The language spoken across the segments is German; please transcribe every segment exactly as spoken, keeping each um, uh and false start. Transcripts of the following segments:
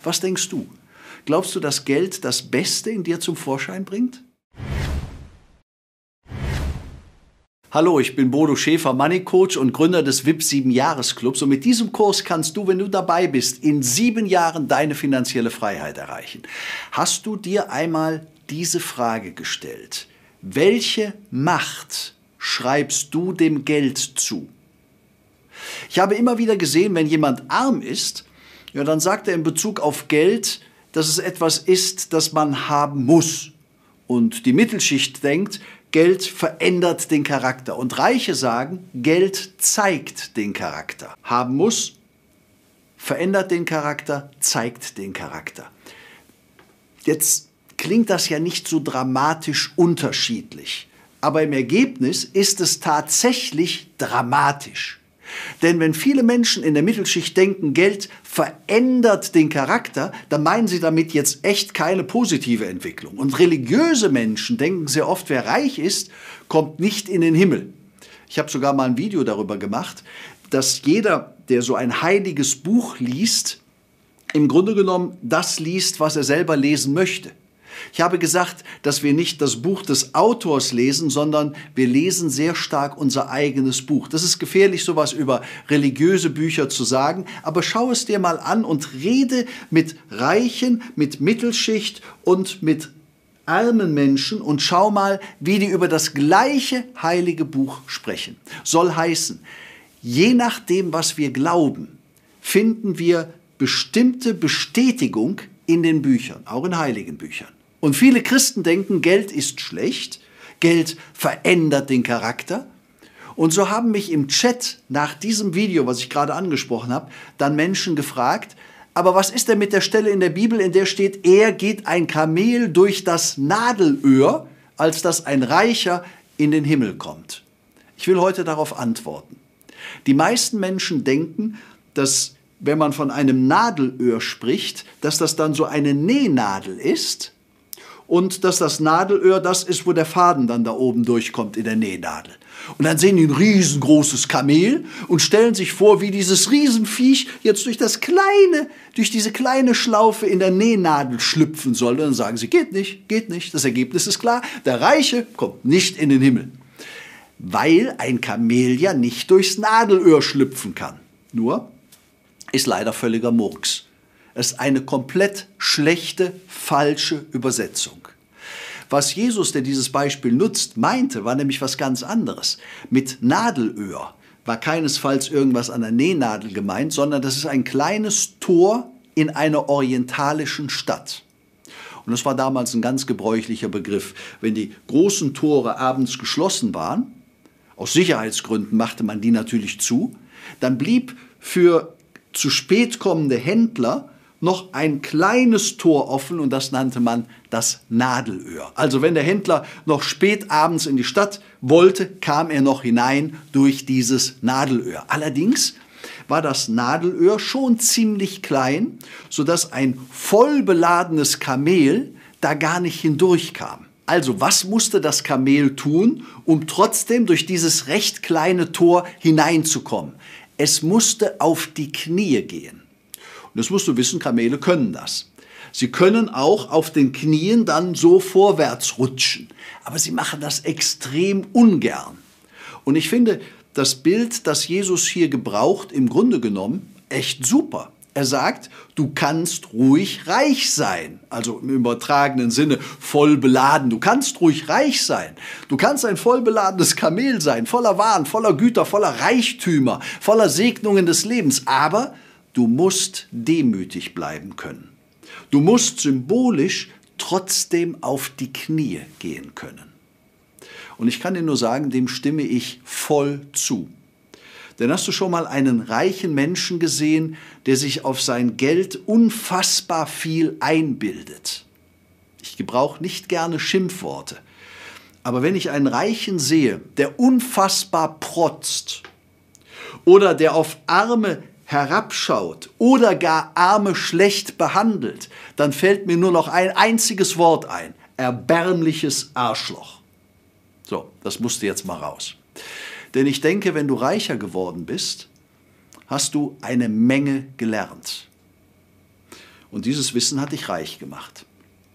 Was denkst du? Glaubst du, dass Geld das Beste in dir zum Vorschein bringt? Hallo, ich bin Bodo Schäfer, Money Coach und Gründer des V I P sieben Jahres Clubs. Und mit diesem Kurs kannst du, wenn du dabei bist, in sieben Jahren deine finanzielle Freiheit erreichen. Hast du dir einmal diese Frage gestellt? Welche Macht schreibst du dem Geld zu? Ich habe immer wieder gesehen, wenn jemand arm ist, ja, dann sagt er in Bezug auf Geld, dass es etwas ist, das man haben muss. Und die Mittelschicht denkt, Geld verändert den Charakter. Und Reiche sagen, Geld zeigt den Charakter. Haben muss, verändert den Charakter, zeigt den Charakter. Jetzt klingt das ja nicht so dramatisch unterschiedlich. Aber im Ergebnis ist es tatsächlich dramatisch. Denn wenn viele Menschen in der Mittelschicht denken, Geld verändert den Charakter, dann meinen sie damit jetzt echt keine positive Entwicklung. Und religiöse Menschen denken sehr oft, wer reich ist, kommt nicht in den Himmel. Ich habe sogar mal ein Video darüber gemacht, dass jeder, der so ein heiliges Buch liest, im Grunde genommen das liest, was er selber lesen möchte. Ich habe gesagt, dass wir nicht das Buch des Autors lesen, sondern wir lesen sehr stark unser eigenes Buch. Das ist gefährlich, sowas über religiöse Bücher zu sagen, aber schau es dir mal an und rede mit Reichen, mit Mittelschicht und mit armen Menschen und schau mal, wie die über das gleiche heilige Buch sprechen. Soll heißen, je nachdem, was wir glauben, finden wir bestimmte Bestätigung in den Büchern, auch in heiligen Büchern. Und viele Christen denken, Geld ist schlecht, Geld verändert den Charakter. Und so haben mich im Chat nach diesem Video, was ich gerade angesprochen habe, dann Menschen gefragt, aber was ist denn mit der Stelle in der Bibel, in der steht, eher geht ein Kamel durch das Nadelöhr, als dass ein Reicher in den Himmel kommt? Ich will heute darauf antworten. Die meisten Menschen denken, dass wenn man von einem Nadelöhr spricht, dass das dann so eine Nähnadel ist und dass das Nadelöhr das ist, wo der Faden dann da oben durchkommt in der Nähnadel. Und dann sehen die ein riesengroßes Kamel und stellen sich vor, wie dieses Riesenviech jetzt durch das kleine, durch diese kleine Schlaufe in der Nähnadel schlüpfen soll. Und dann sagen sie, geht nicht, geht nicht. Das Ergebnis ist klar, der Reiche kommt nicht in den Himmel. Weil ein Kamel ja nicht durchs Nadelöhr schlüpfen kann. Nur ist leider völliger Murks. Es ist eine komplett schlechte, falsche Übersetzung. Was Jesus, der dieses Beispiel nutzt, meinte, war nämlich was ganz anderes. Mit Nadelöhr war keinesfalls irgendwas an der Nähnadel gemeint, sondern das ist ein kleines Tor in einer orientalischen Stadt. Und das war damals ein ganz gebräuchlicher Begriff. Wenn die großen Tore abends geschlossen waren, aus Sicherheitsgründen machte man die natürlich zu, dann blieb für zu spät kommende Händler noch ein kleines Tor offen und das nannte man das Nadelöhr. Also wenn der Händler noch spät abends in die Stadt wollte, kam er noch hinein durch dieses Nadelöhr. Allerdings war das Nadelöhr schon ziemlich klein, sodass ein voll beladenes Kamel da gar nicht hindurchkam. Also was musste das Kamel tun, um trotzdem durch dieses recht kleine Tor hineinzukommen? Es musste auf die Knie gehen. Und das musst du wissen, Kamele können das. Sie können auch auf den Knien dann so vorwärts rutschen. Aber sie machen das extrem ungern. Und ich finde das Bild, das Jesus hier gebraucht, im Grunde genommen echt super. Er sagt, du kannst ruhig reich sein. Also im übertragenen Sinne voll beladen. Du kannst ruhig reich sein. Du kannst ein voll beladenes Kamel sein, voller Waren, voller Güter, voller Reichtümer, voller Segnungen des Lebens. Aber du musst demütig bleiben können. Du musst symbolisch trotzdem auf die Knie gehen können. Und ich kann dir nur sagen, dem stimme ich voll zu. Denn hast du schon mal einen reichen Menschen gesehen, der sich auf sein Geld unfassbar viel einbildet? Ich gebrauche nicht gerne Schimpfworte. Aber wenn ich einen Reichen sehe, der unfassbar protzt oder der auf Arme herabschaut oder gar Arme schlecht behandelt, dann fällt mir nur noch ein einziges Wort ein: erbärmliches Arschloch. So, das musste jetzt mal raus. Denn ich denke, wenn du reicher geworden bist, hast du eine Menge gelernt. Und dieses Wissen hat dich reich gemacht.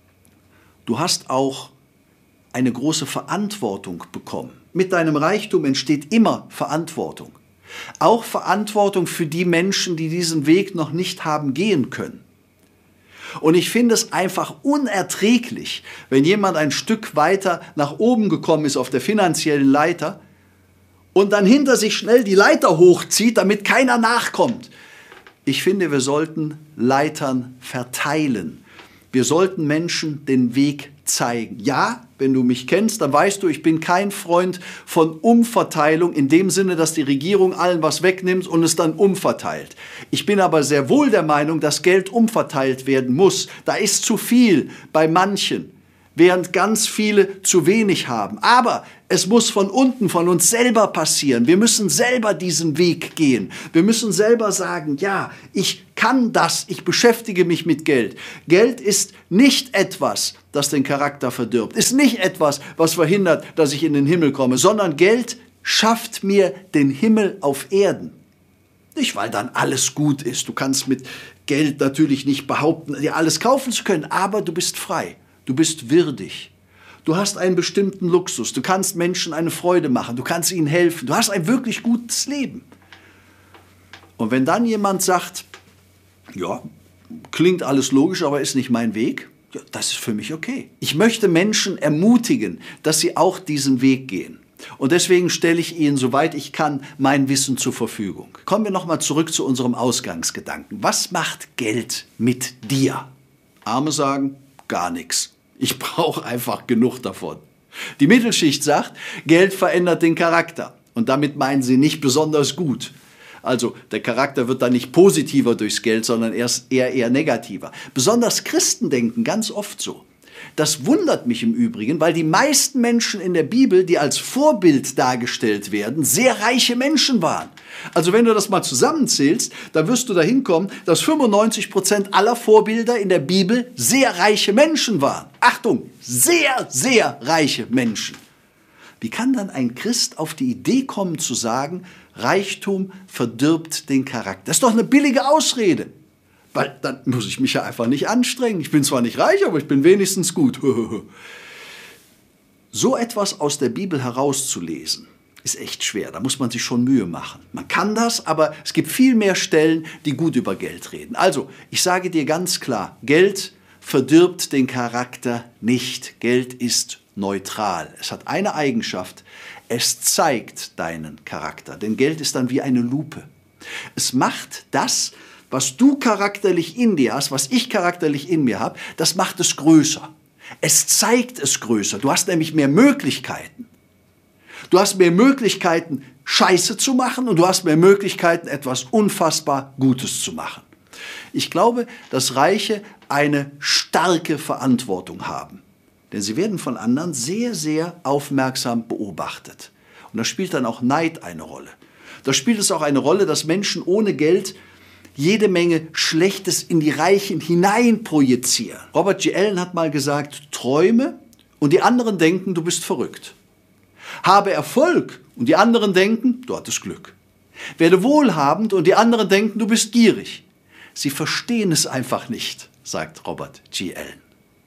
Du hast auch eine große Verantwortung bekommen. Mit deinem Reichtum entsteht immer Verantwortung. Auch Verantwortung für die Menschen, die diesen Weg noch nicht haben gehen können. Und ich finde es einfach unerträglich, wenn jemand ein Stück weiter nach oben gekommen ist auf der finanziellen Leiter und dann hinter sich schnell die Leiter hochzieht, damit keiner nachkommt. Ich finde, wir sollten Leitern verteilen. Wir sollten Menschen den Weg zeigen. Ja, wenn du mich kennst, dann weißt du, ich bin kein Freund von Umverteilung in dem Sinne, dass die Regierung allen was wegnimmt und es dann umverteilt. Ich bin aber sehr wohl der Meinung, dass Geld umverteilt werden muss. Da ist zu viel bei manchen, während ganz viele zu wenig haben. Aber es muss von unten, von uns selber passieren. Wir müssen selber diesen Weg gehen. Wir müssen selber sagen, ja, ich kann das, ich beschäftige mich mit Geld. Geld ist nicht etwas, das den Charakter verdirbt, ist nicht etwas, was verhindert, dass ich in den Himmel komme, sondern Geld schafft mir den Himmel auf Erden. Nicht, weil dann alles gut ist. Du kannst mit Geld natürlich nicht behaupten, dir alles kaufen zu können, aber du bist frei. Du bist würdig. Du hast einen bestimmten Luxus. Du kannst Menschen eine Freude machen. Du kannst ihnen helfen. Du hast ein wirklich gutes Leben. Und wenn dann jemand sagt, ja, klingt alles logisch, aber ist nicht mein Weg, ja, das ist für mich okay. Ich möchte Menschen ermutigen, dass sie auch diesen Weg gehen. Und deswegen stelle ich Ihnen, soweit ich kann, mein Wissen zur Verfügung. Kommen wir nochmal zurück zu unserem Ausgangsgedanken. Was macht Geld mit dir? Arme sagen, gar nichts. Ich brauche einfach genug davon. Die Mittelschicht sagt, Geld verändert den Charakter. Und damit meinen sie nicht besonders gut. Also der Charakter wird dann nicht positiver durchs Geld, sondern erst eher, eher negativer. Besonders Christen denken ganz oft so. Das wundert mich im Übrigen, weil die meisten Menschen in der Bibel, die als Vorbild dargestellt werden, sehr reiche Menschen waren. Also wenn du das mal zusammenzählst, dann wirst du dahin kommen, dass fünfundneunzig Prozent aller Vorbilder in der Bibel sehr reiche Menschen waren. Achtung, sehr, sehr reiche Menschen. Wie kann dann ein Christ auf die Idee kommen zu sagen, Reichtum verdirbt den Charakter? Das ist doch eine billige Ausrede. Weil dann muss ich mich ja einfach nicht anstrengen. Ich bin zwar nicht reich, aber ich bin wenigstens gut. So etwas aus der Bibel herauszulesen, ist echt schwer. Da muss man sich schon Mühe machen. Man kann das, aber es gibt viel mehr Stellen, die gut über Geld reden. Also, ich sage dir ganz klar, Geld verdirbt den Charakter nicht. Geld ist neutral. Es hat eine Eigenschaft. Es zeigt deinen Charakter. Denn Geld ist dann wie eine Lupe. Es macht das, was du charakterlich in dir hast, was ich charakterlich in mir habe, das macht es größer. Es zeigt es größer. Du hast nämlich mehr Möglichkeiten. Du hast mehr Möglichkeiten, Scheiße zu machen und du hast mehr Möglichkeiten, etwas unfassbar Gutes zu machen. Ich glaube, dass Reiche eine starke Verantwortung haben. Denn sie werden von anderen sehr, sehr aufmerksam beobachtet. Und da spielt dann auch Neid eine Rolle. Da spielt es auch eine Rolle, dass Menschen ohne Geld jede Menge Schlechtes in die Reichen hinein projizieren. Robert G. Allen hat mal gesagt, träume und die anderen denken, du bist verrückt. Habe Erfolg und die anderen denken, du hattest Glück. Werde wohlhabend und die anderen denken, du bist gierig. Sie verstehen es einfach nicht, sagt Robert G. Allen.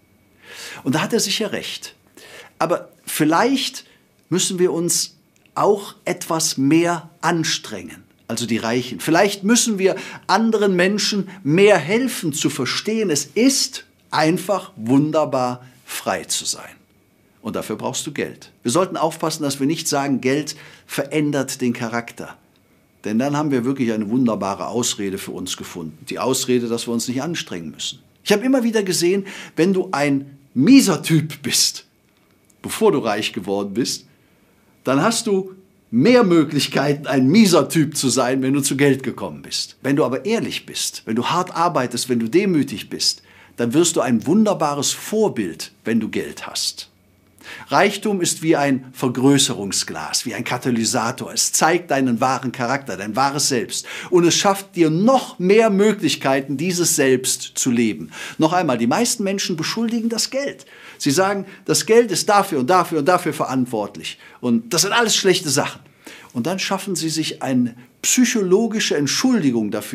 Und da hat er sicher recht. Aber vielleicht müssen wir uns auch etwas mehr anstrengen. Also die Reichen. Vielleicht müssen wir anderen Menschen mehr helfen zu verstehen, es ist einfach wunderbar, frei zu sein. Und dafür brauchst du Geld. Wir sollten aufpassen, dass wir nicht sagen, Geld verändert den Charakter. Denn dann haben wir wirklich eine wunderbare Ausrede für uns gefunden. Die Ausrede, dass wir uns nicht anstrengen müssen. Ich habe immer wieder gesehen, wenn du ein mieser Typ bist, bevor du reich geworden bist, dann hast du mehr Möglichkeiten, ein mieser Typ zu sein, wenn du zu Geld gekommen bist. Wenn du aber ehrlich bist, wenn du hart arbeitest, wenn du demütig bist, dann wirst du ein wunderbares Vorbild, wenn du Geld hast. Reichtum ist wie ein Vergrößerungsglas, wie ein Katalysator. Es zeigt deinen wahren Charakter, dein wahres Selbst. Und es schafft dir noch mehr Möglichkeiten, dieses Selbst zu leben. Noch einmal, die meisten Menschen beschuldigen das Geld. Sie sagen, das Geld ist dafür und dafür und dafür verantwortlich. Und das sind alles schlechte Sachen. Und dann schaffen sie sich eine psychologische Entschuldigung dafür,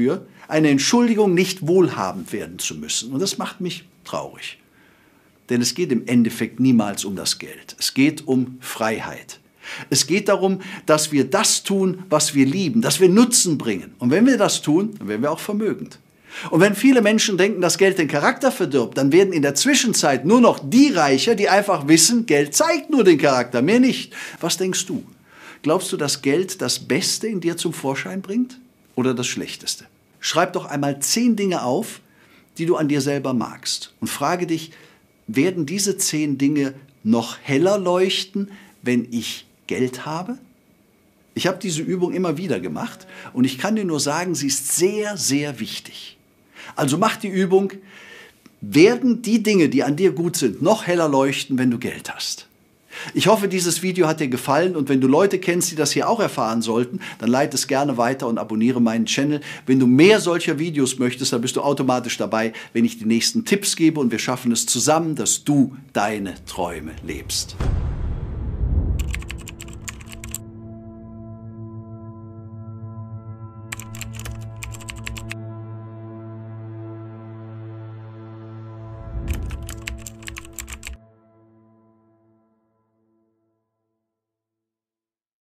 eine Entschuldigung, nicht wohlhabend werden zu müssen. Und das macht mich traurig. Denn es geht im Endeffekt niemals um das Geld. Es geht um Freiheit. Es geht darum, dass wir das tun, was wir lieben, dass wir Nutzen bringen. Und wenn wir das tun, dann werden wir auch vermögend. Und wenn viele Menschen denken, dass Geld den Charakter verdirbt, dann werden in der Zwischenzeit nur noch die reicher, die einfach wissen, Geld zeigt nur den Charakter, mehr nicht. Was denkst du? Glaubst du, dass Geld das Beste in dir zum Vorschein bringt oder das Schlechteste? Schreib doch einmal zehn Dinge auf, die du an dir selber magst. Und frage dich, werden diese zehn Dinge noch heller leuchten, wenn ich Geld habe? Ich habe diese Übung immer wieder gemacht und ich kann dir nur sagen, sie ist sehr, sehr wichtig. Also mach die Übung, werden die Dinge, die an dir gut sind, noch heller leuchten, wenn du Geld hast. Ich hoffe, dieses Video hat dir gefallen und wenn du Leute kennst, die das hier auch erfahren sollten, dann leite es gerne weiter und abonniere meinen Channel. Wenn du mehr solcher Videos möchtest, dann bist du automatisch dabei, wenn ich die nächsten Tipps gebe und wir schaffen es zusammen, dass du deine Träume lebst.